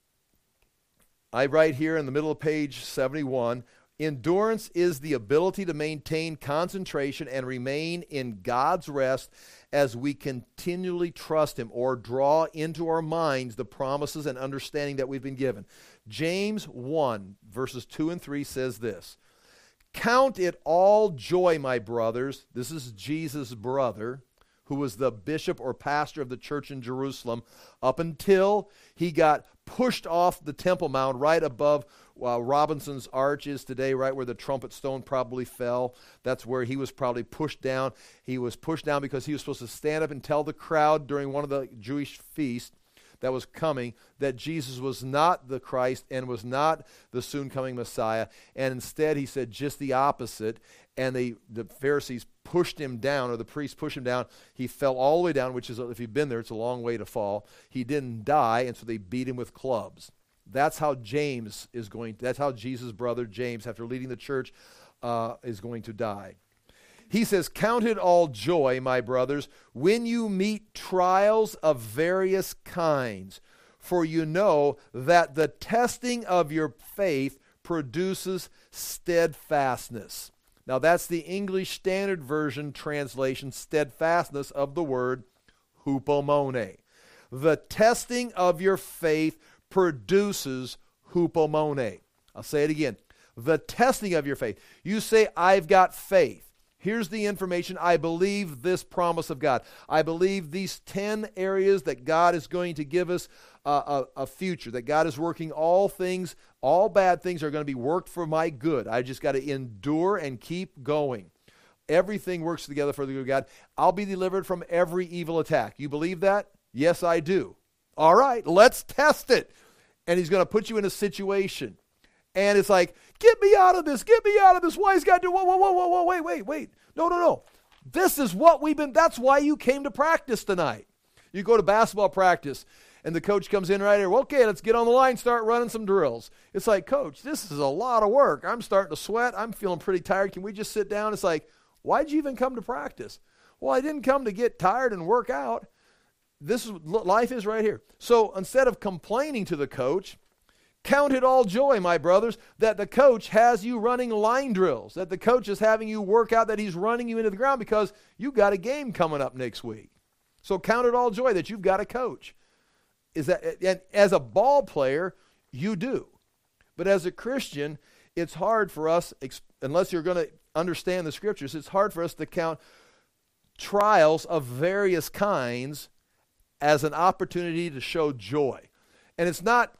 I write here in the middle of page 71, endurance is the ability to maintain concentration and remain in God's rest as we continually trust him or draw into our minds the promises and understanding that we've been given. James 1, verses 2 and 3 says this, count it all joy, my brothers. This is Jesus' brother, who was the bishop or pastor of the church in Jerusalem up until he got pushed off the Temple Mount right above Robinson's Arch is today, right where the trumpet stone probably fell. That's where he was probably pushed down. He was pushed down because he was supposed to stand up and tell the crowd during one of the Jewish feasts that was coming that Jesus was not the Christ and was not the soon-coming Messiah. And instead he said just the opposite. And the Pharisees pushed him down, or the priests pushed him down. He fell all the way down, which is, if you've been there, it's a long way to fall. He didn't die, and so they beat him with clubs. That's how that's how Jesus' brother James, after leading the church, is going to die. He says, count it all joy, my brothers, when you meet trials of various kinds, for you know that the testing of your faith produces steadfastness. Now that's the English Standard Version translation, steadfastness of the word hupomone. The testing of your faith produces hupomone. I'll say it again. The testing of your faith. You say, I've got faith. Here's the information. I believe this promise of God. I believe these 10 areas that God is going to give us a future, that God is working all things, all bad things are going to be worked for my good. I just got to endure and keep going. Everything works together for the good of God. I'll be delivered from every evil attack. You believe that? Yes, I do. All right, let's test it. And he's going to put you in a situation. And it's like, get me out of this, get me out of this. Why is God doing, whoa, wait. No. This is what that's why you came to practice tonight. You go to basketball practice, and the coach comes in right here. Well, okay, let's get on the line, start running some drills. It's like, coach, this is a lot of work. I'm starting to sweat. I'm feeling pretty tired. Can we just sit down? It's like, why'd you even come to practice? Well, I didn't come to get tired and work out. This is life is right here. So instead of complaining to the coach, count it all joy, my brothers, that the coach has you running line drills, that the coach is having you work out, that he's running you into the ground because you got a game coming up next week. So count it all joy that you've got a coach. And as a ball player, you do. But as a Christian, it's hard for us, unless you're going to understand the scriptures, it's hard for us to count trials of various kinds as an opportunity to show joy. And it's not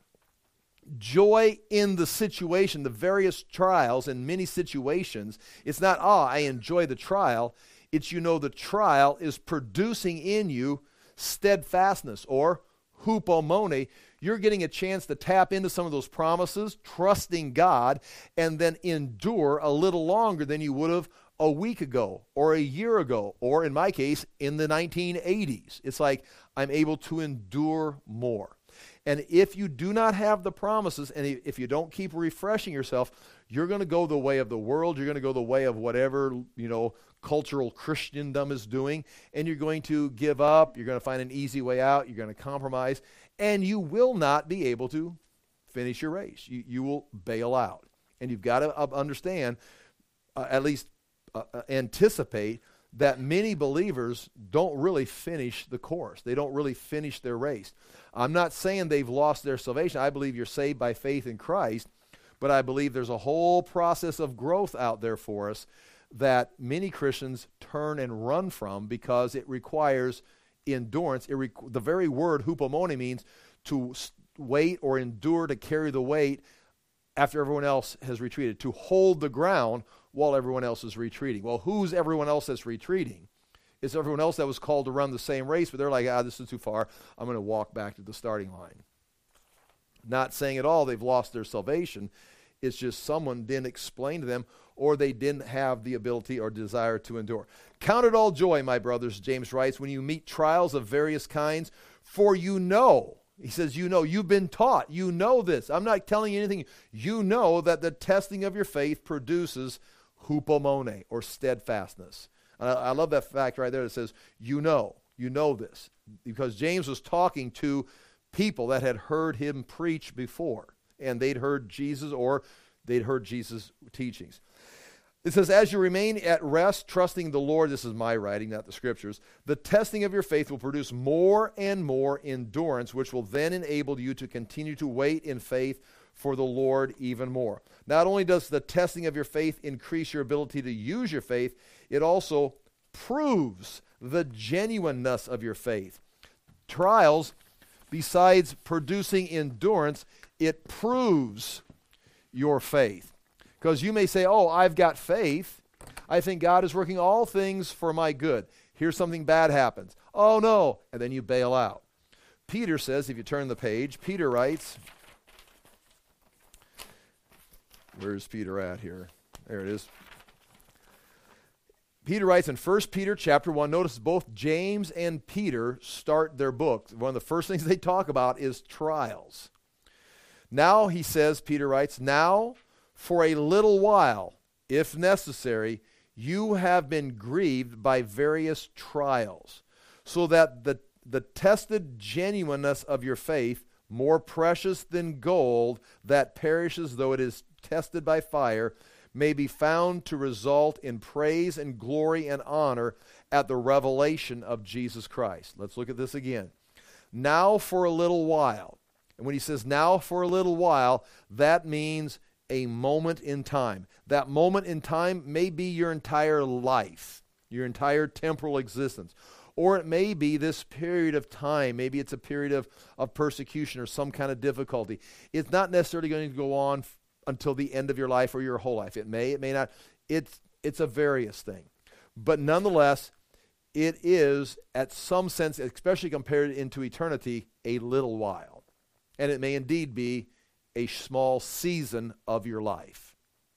joy in the situation, the various trials and many situations. It's not, I enjoy the trial. It's, the trial is producing in you steadfastness or hupomone. You're getting a chance to tap into some of those promises, trusting God, and then endure a little longer than you would have a week ago or a year ago, or in my case, in the 1980s. It's like I'm able to endure more. And if you do not have the promises, and if you don't keep refreshing yourself, you're going to go the way of the world. You're going to go the way of whatever, cultural Christendom is doing, and you're going to give up. You're going to find an easy way out. You're going to compromise, and you will not be able to finish your race. You will bail out. And you've got to understand, at least anticipate, that many believers don't really finish the course. They don't really finish their race. I'm not saying they've lost their salvation. I believe you're saved by faith in Christ, but I believe there's a whole process of growth out there for us that many Christians turn and run from because it requires endurance. The very word hupomone means to wait or endure, to carry the weight after everyone else has retreated, to hold the ground while everyone else is retreating. Well, who's everyone else that's retreating? It's everyone else that was called to run the same race, but they're like, this is too far. I'm going to walk back to the starting line. Not saying at all they've lost their salvation. It's just someone didn't explain to them, or they didn't have the ability or desire to endure. Count it all joy, my brothers, James writes, when you meet trials of various kinds, for you know, he says, you've been taught, you know this. I'm not telling you anything. You know that the testing of your faith produces hupomone, or steadfastness. And I love that fact right there that says, you know this. Because James was talking to people that had heard him preach before, and they'd heard Jesus, or they'd heard Jesus' teachings. It says, as you remain at rest, trusting the Lord, this is my writing, not the scriptures, the testing of your faith will produce more and more endurance, which will then enable you to continue to wait in faith for the Lord even more. Not only does the testing of your faith increase your ability to use your faith, it also proves the genuineness of your faith. Trials, besides producing endurance, it proves your faith. Because you may say, I've got faith. I think God is working all things for my good. Here's something bad happens. Oh, no. And then you bail out. Peter says, if you turn the page, Peter writes, where's Peter at here? There it is. Peter writes in 1 Peter chapter 1, notice both James and Peter start their book. One of the first things they talk about is trials. Now, he says, Peter writes, now, for a little while, if necessary, you have been grieved by various trials, so that the tested genuineness of your faith, more precious than gold that perishes though it is tested by fire, may be found to result in praise and glory and honor at the revelation of Jesus Christ. Let's look at this again. Now for a little while. And when he says now for a little while, that means a moment in time. That moment in time may be your entire life, your entire temporal existence. Or it may be this period of time. Maybe it's a period of persecution or some kind of difficulty. It's not necessarily going to go on until the end of your life or your whole life. It may not. It's a various thing. But nonetheless, it is, at some sense, especially compared into eternity, a little while. And it may indeed be a small season of your life.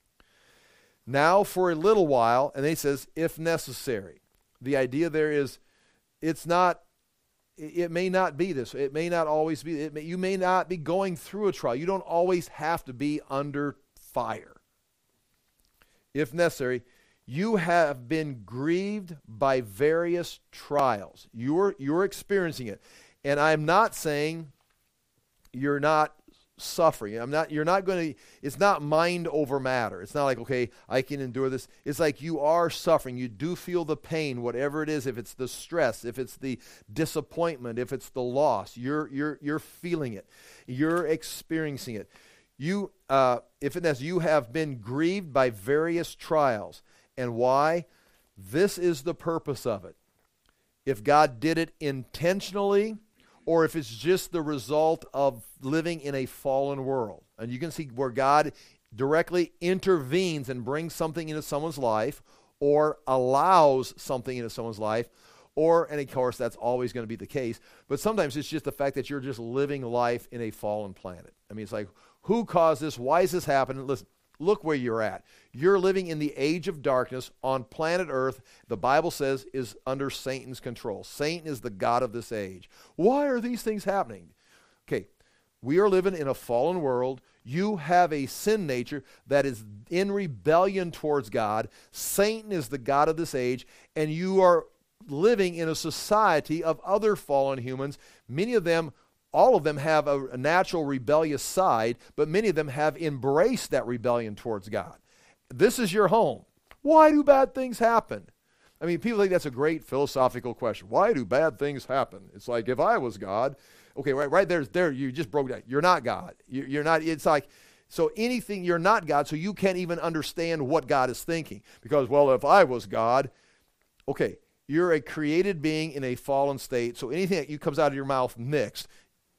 Now for a little while, and then he says, if necessary. The idea there is, it may not be this. It may not always be. You may not be going through a trial. You don't always have to be under fire. If necessary, you have been grieved by various trials. You're experiencing it. And I'm not saying you're not suffering. You're not going to, it's not mind over matter. It's not like, okay, I can endure this. It's like you are suffering. You do feel the pain, whatever it is, if it's the stress, if it's the disappointment, if it's the loss, you're feeling it. You're experiencing it. You have been grieved by various trials. And why? This is the purpose of it. If God did it intentionally, or if it's just the result of living in a fallen world. And you can see where God directly intervenes and brings something into someone's life, or allows something into someone's life, and of course that's always going to be the case, but sometimes it's just the fact that you're just living life in a fallen planet. I mean, it's like, who caused this? Why is this happening? Listen, look where you're at. You're living in the age of darkness on planet Earth. The Bible says is under Satan's control. Satan is the god of this age. Why are these things happening? Okay, we are living in a fallen world. You have a sin nature that is in rebellion towards God. Satan is the god of this age, and you are living in a society of other fallen humans. Many of them, all of them have a natural rebellious side, but many of them have embraced that rebellion towards God. This is your home. Why do bad things happen? I mean, people think that's a great philosophical question. Why do bad things happen? It's like, if I was God, okay, right there, you just broke that. You're not God. You're not, it's like, so anything, you're not God, so you can't even understand what God is thinking. Because, well, if I was God, okay, you're a created being in a fallen state, so anything that comes out of your mouth mixed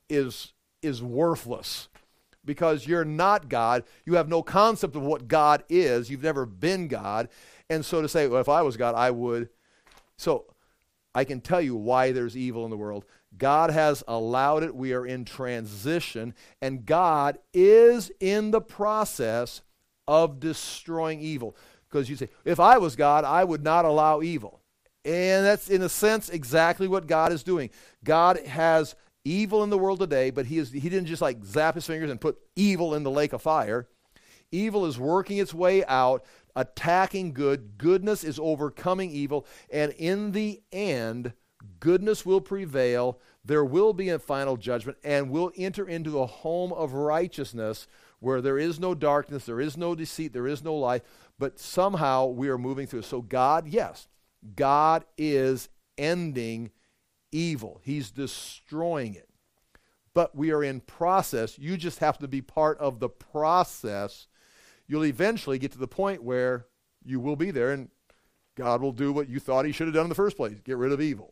is worthless. Because you're not God. You have no concept of what God is. You've never been God. And so to say, well, if I was God, I would. So I can tell you why there's evil in the world. God has allowed it. We are in transition. And God is in the process of destroying evil. Because you say, if I was God, I would not allow evil. And that's, in a sense, exactly what God is doing. God has evil in the world today, but he didn't just like zap his fingers and put evil in the lake of fire. Evil is working its way out, attacking good. Goodness is overcoming evil. And in the end, goodness will prevail. There will be a final judgment, and we'll enter into a home of righteousness where there is no darkness, there is no deceit, there is no lie. But somehow we are moving through. So God, yes, God is ending evil. He's destroying it. But we are in process. You just have to be part of the process. You'll eventually get to the point where you will be there and God will do what you thought he should have done in the first place, get rid of evil.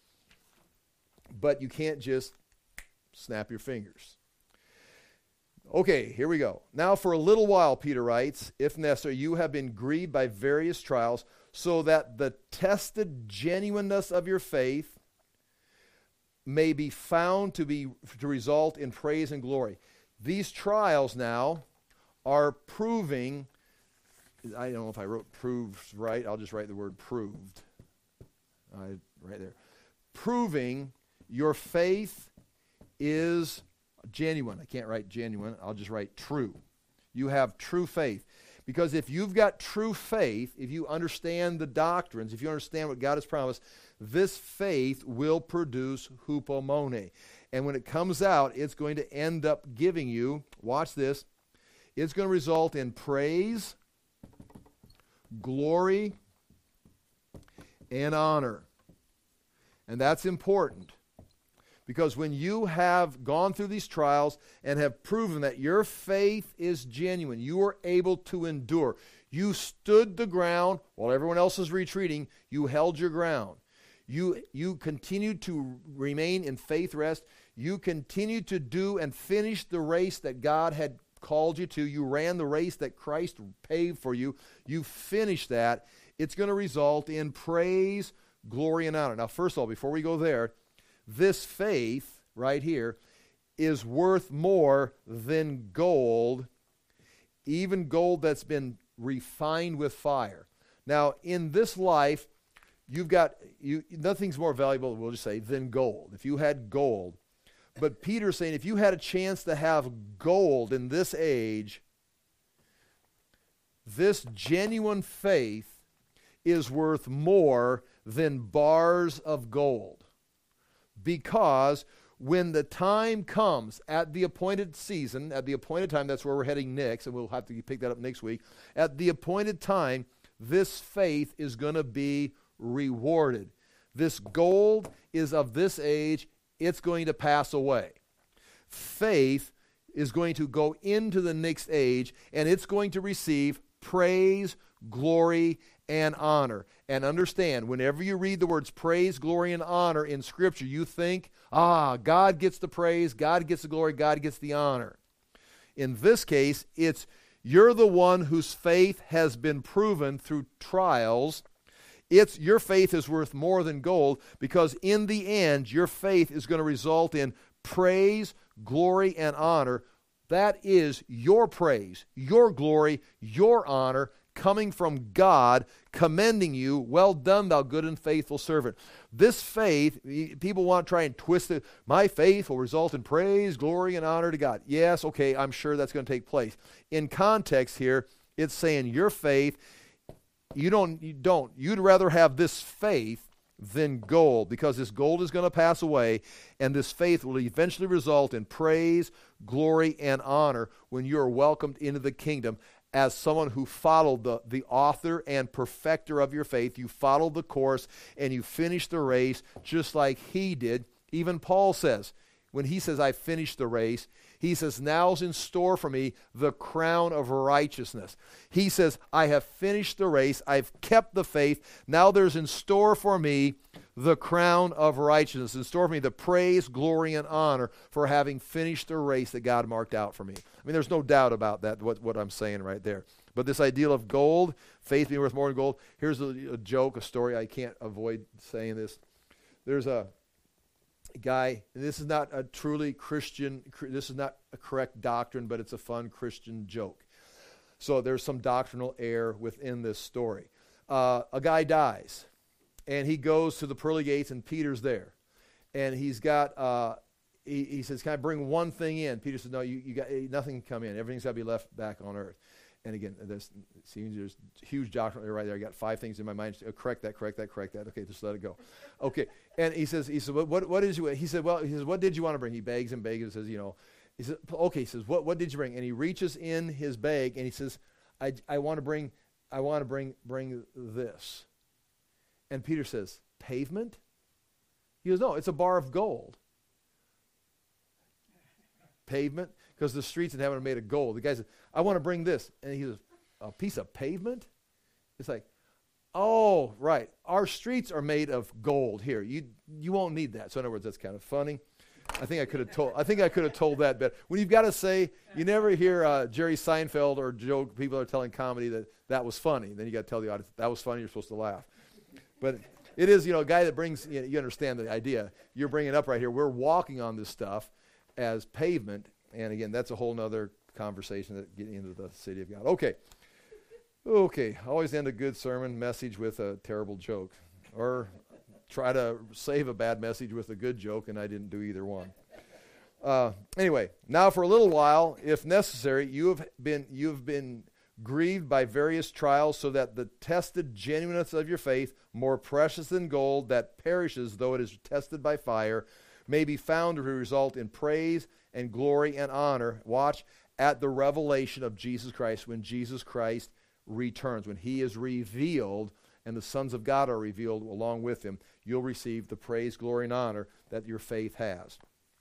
But you can't just snap your fingers. Okay, here we go. Now for a little while, Peter writes, if necessary, you have been grieved by various trials, so that the tested genuineness of your faith may be found to result in praise and glory. These trials now are proving, I don't know if I wrote proved right, I'll just write the word proved. Right there. Proving your faith is genuine. I can't write genuine, I'll just write true. You have true faith. Because if you've got true faith, if you understand the doctrines, if you understand what God has promised, this faith will produce hupomone. And when it comes out, it's going to end up giving you, watch this, it's going to result in praise, glory, and honor. And that's important. Because when you have gone through these trials and have proven that your faith is genuine, you are able to endure. You stood the ground while everyone else is retreating. You held your ground. You continued to remain in faith rest. You continued to do and finish the race that God had called you to. You ran the race that Christ paved for you. You finished that. It's going to result in praise, glory, and honor. Now, first of all, before we go there, this faith right here is worth more than gold, even gold that's been refined with fire. Now, in this life, nothing's more valuable, we'll just say, than gold. If you had gold. But Peter's saying if you had a chance to have gold in this age, this genuine faith is worth more than bars of gold. Because when the time comes at the appointed season, at the appointed time, that's where we're heading next, and we'll have to pick that up next week. At the appointed time, this faith is going to be rewarded. This gold is of this age, it's going to pass away. Faith is going to go into the next age, and it's going to receive praise, glory, and honor. And understand, whenever you read the words praise, glory, and honor in Scripture, you think, God gets the praise, God gets the glory, God gets the honor. In this case, you're the one whose faith has been proven through trials. Your faith is worth more than gold, because in the end, your faith is going to result in praise, glory, and honor. That is your praise, your glory, your honor coming from God, commending you. Well done, thou good and faithful servant. This faith, people want to try and twist it. My faith will result in praise, glory, and honor to God. Yes, okay, I'm sure that's going to take place. In context here, it's saying your faith, you'd rather have this faith than gold, because this gold is going to pass away, and this faith will eventually result in praise, glory, and honor when you are welcomed into the kingdom as someone who followed the author and perfecter of your faith. You followed the course, and you finished the race just like he did. Even Paul says, when he says, I finished the race, he says, now's in store for me the crown of righteousness. He says, I have finished the race. I've kept the faith. Now there's in store for me the crown of righteousness. In store for me the praise, glory, and honor for having finished the race that God marked out for me. I mean, there's no doubt about that, what I'm saying right there. But this ideal of gold, faith being worth more than gold, here's a joke, a story. I can't avoid saying this. There's a guy, and this is not a truly Christian, this is not a correct doctrine, but it's a fun Christian joke. So there's some doctrinal error within this story. A guy dies, and he goes to the pearly gates, and Peter's there. And he's got, he says, can I bring one thing in? Peter says, no, you got nothing can come in. Everything's got to be left back on earth. And again, there's huge doctrinal error right there. I got 5 things in my mind. Correct that. Okay, just let it go. Okay, and he says, what is you? He said, what did you want to bring? He begs and says, he says, okay. He says, what did you bring? And he reaches in his bag and he says, I want to bring this. And Peter says, pavement? He goes, no, it's a bar of gold. Pavement? Because the streets in heaven are made of gold. The guy says, I want to bring this. And he says, a piece of pavement? It's like, oh, right. Our streets are made of gold. Here, you won't need that. So in other words, that's kind of funny. I think I could have told that better. When you've got to say, you never hear Jerry Seinfeld or joke, people are telling comedy that was funny. Then you got to tell the audience, that was funny, you're supposed to laugh. But it is, a guy that brings, you understand the idea. You're bringing up right here, we're walking on this stuff as pavement. And again, that's a whole nother conversation that getting into the city of God. Okay. Always end a good sermon message with a terrible joke, or try to save a bad message with a good joke, and I didn't do either one. Anyway, now for a little while, if necessary, you have been grieved by various trials, so that the tested genuineness of your faith, more precious than gold that perishes though it is tested by fire, may be found to result in praise and glory and honor, watch, at the revelation of Jesus Christ, when Jesus Christ returns. When he is revealed and the sons of God are revealed along with him, you'll receive the praise, glory, and honor that your faith has.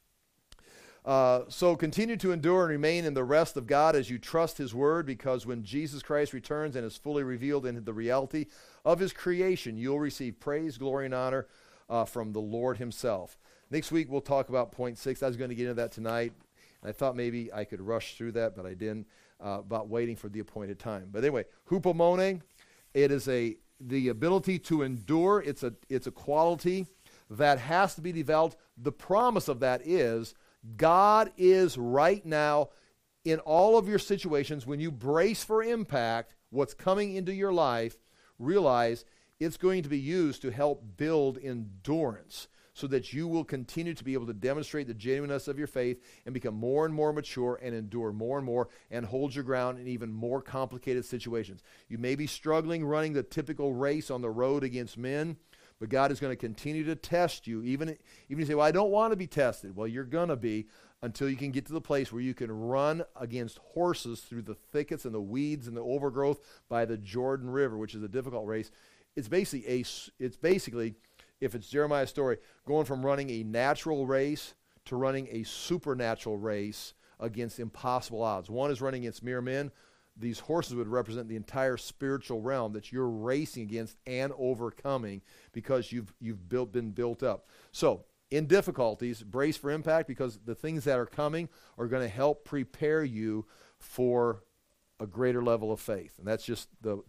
So continue to endure and remain in the rest of God as you trust his word, because when Jesus Christ returns and is fully revealed in the reality of his creation, you'll receive praise, glory, and honor from the Lord himself. Next week, we'll talk about point 6. I was going to get into that tonight. And I thought maybe I could rush through that, but I didn't, about waiting for the appointed time. But anyway, hupomone, it is the ability to endure. It's a quality that has to be developed. The promise of that is God is right now in all of your situations. When you brace for impact, what's coming into your life, realize it's going to be used to help build endurance, so that you will continue to be able to demonstrate the genuineness of your faith and become more and more mature and endure more and more and hold your ground in even more complicated situations. You may be struggling running the typical race on the road against men, but God is going to continue to test you. Even you say, well, I don't want to be tested. Well, you're going to be, until you can get to the place where you can run against horses through the thickets and the weeds and the overgrowth by the Jordan River, which is a difficult race. It's basically, if it's Jeremiah's story, going from running a natural race to running a supernatural race against impossible odds. One is running against mere men. These horses would represent the entire spiritual realm that you're racing against and overcoming, because you've been built up. So, in difficulties, brace for impact, because the things that are coming are going to help prepare you for a greater level of faith. And that's just the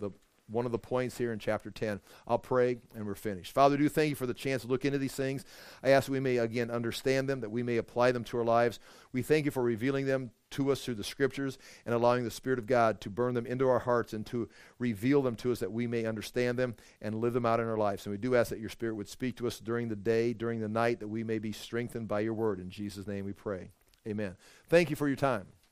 one of the points here in chapter 10. I'll pray and we're finished. Father, do thank you for the chance to look into these things. I ask that we may again understand them, that we may apply them to our lives. We thank you for revealing them to us through the scriptures and allowing the Spirit of God to burn them into our hearts and to reveal them to us that we may understand them and live them out in our lives. And we do ask that your Spirit would speak to us during the day, during the night, that we may be strengthened by your word. In Jesus' name we pray. Amen. Thank you for your time.